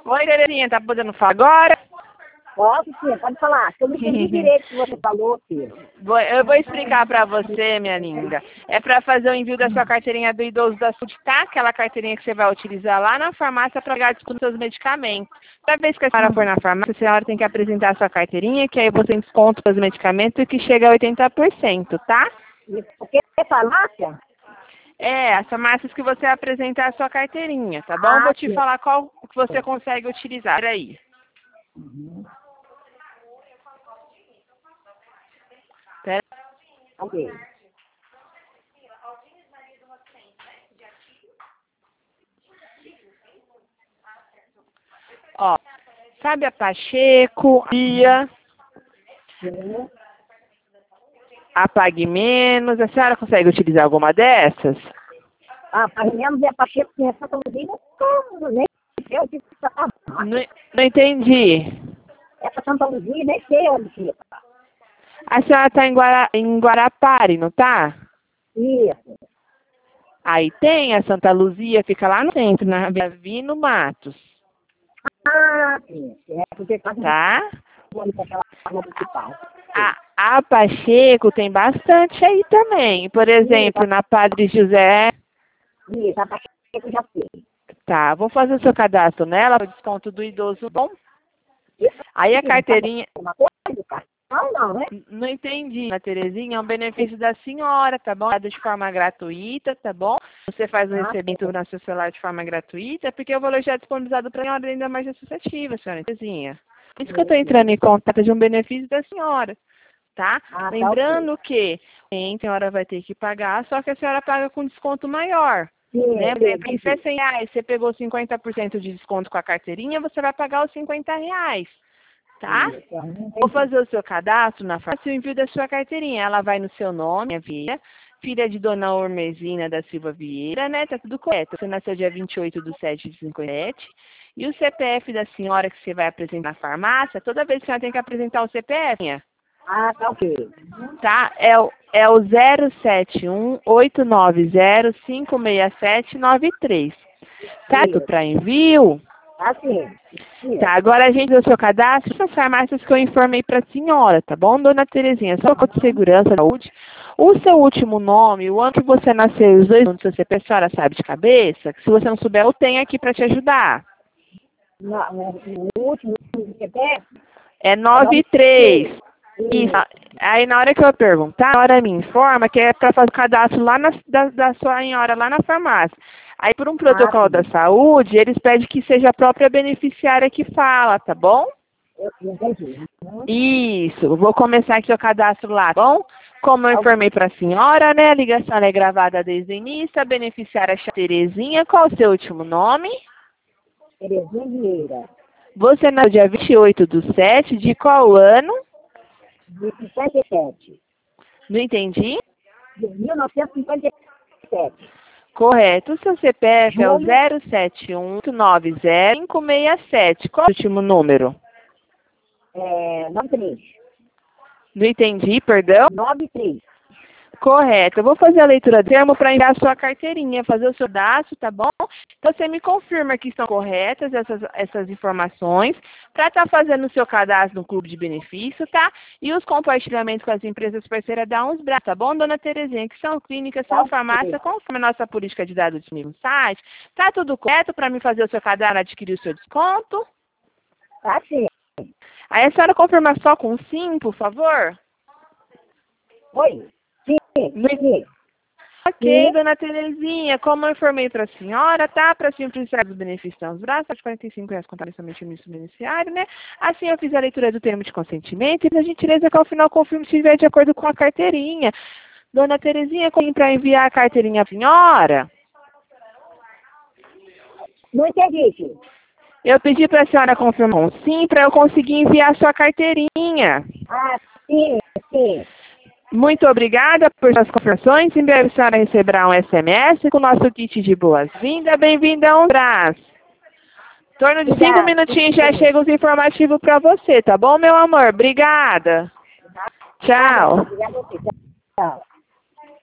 Oi, Terezinha, tá podendo falar agora? Posso, sim, pode falar. Eu não entendi direito o que você falou, filho. Eu vou explicar pra você, minha linda. É pra fazer o envio da sua carteirinha do idoso da saúde, tá? Aquela carteirinha que você vai utilizar lá na farmácia pra pegar desconto dos seus medicamentos. Toda vez que a senhora for na farmácia, a senhora tem que apresentar a sua carteirinha, que aí você tem desconto dos medicamentos que chega a 80%, tá? O que é farmácia? É, as farmácias que você apresentar a sua carteirinha, tá bom? Ah, Vou te sim. falar qual que você consegue utilizar. Peraí. Pera. Ok. Ó, sabe a Pacheco, Ia, Sim. a Pague Menos, a senhora consegue utilizar alguma dessas? Ah, Parinhamos é Pacheco, tem essa Luzia, nem sei onde fica. Não entendi. Essa Santa Luzia, nem sei onde fica. A senhora está em Guarapari, não tá? Isso. Aí tem a Santa Luzia, fica lá no centro, na Vino Matos, Ah, sim. É porque quase não tá? vou ali para aquela municipal. A Pacheco tem bastante aí também. Por exemplo, na Padre José. Isso, a Pacheco já sei. Tá, vou fazer o seu cadastro nela, o desconto do idoso bom. Aí a carteirinha. Uma coisa, cara? Não, né? Não entendi, Ana Terezinha, é um benefício da senhora, tá bom? É de forma gratuita, tá bom? Você faz o recebimento no seu celular de forma gratuita, porque o valor já é disponibilizado para a senhora ainda mais associativa, senhora Terezinha. Por isso que eu estou entrando em contato de um benefício da senhora, tá? Ah, tá, Lembrando que a senhora vai ter que pagar, só que a senhora paga com desconto maior. Sim, Né? Por exemplo, em R$100, você pegou 50% de desconto com a carteirinha, você vai pagar os R$50. Tá? Vou fazer o seu cadastro na farmácia e o envio da sua carteirinha. Ela vai no seu nome, filha de Dona Ormezina da Silva Vieira, né? Tá tudo correto. Você nasceu dia 28/7/57. E o CPF da senhora que você vai apresentar na farmácia, toda vez que a senhora tem que apresentar o CPF, ah, tá ok. tá? É o 071-890-56793. Certo? Para envio? Assim. Tá, agora a gente deu o seu cadastro nas farmácias que eu informei para a senhora, tá bom, dona Terezinha? Só com segurança, saúde. O seu último nome, o ano que você nasceu, os dois nomes do seu CPF, a senhora sabe de cabeça? Se você não souber, eu tenho aqui para te ajudar. O último que você pede? É 93. Isso. Aí na hora que eu perguntar, a hora me informa que é para fazer o cadastro lá da sua senhora, lá na farmácia. Aí por um protocolo da saúde, eles pedem que seja a própria beneficiária que fala, tá bom? Eu entendi. Isso, vou começar aqui o cadastro lá, tá bom? Como eu informei para a senhora, né? A ligação é gravada desde o início, a beneficiária é Terezinha. Qual o seu último nome? Terezinha Vieira. Você nasceu dia 28/7, de qual ano? De 57. Não entendi? De 1957. Correto. O seu CPF é o Julho. 071-890-567. Qual é o último número? 93. Não entendi, perdão? 93. Correto. Eu vou fazer a leitura do termo para enviar a sua carteirinha, fazer o seu cadastro, tá bom? Então, você me confirma que estão corretas essas informações para estar fazendo o seu cadastro no clube de benefício, tá? E os compartilhamentos com as empresas parceiras dá uns braços, tá bom, dona Terezinha? Que são clínicas, são farmácia, conforme a nossa política de dados disponível no site. Tá tudo correto para me fazer o seu cadastro e adquirir o seu desconto? Tá sim. Aí a senhora confirma só com sim, por favor? Oi. Sim. Ok, dona Terezinha, como eu informei para a senhora, tá? Para simplificar os benefícios dos braços, de R$45 contarem somente o início do beneficiário, né? Assim eu fiz a leitura do termo de consentimento e, por gentileza, que ao final confirme se estiver de acordo com a carteirinha. Dona Terezinha, como para enviar a carteirinha para a senhora? Não entendi, filho. Eu pedi para a senhora confirmar um sim para eu conseguir enviar a sua carteirinha. Ah, sim. Muito obrigada por suas confirmações. Em breve a senhora receberá um SMS com o nosso kit de boas-vindas. Bem-vinda a um braço. Em torno de 5 minutinhos já chega os informativos para você, tá bom, meu amor? Obrigada. Tchau. Obrigada a você.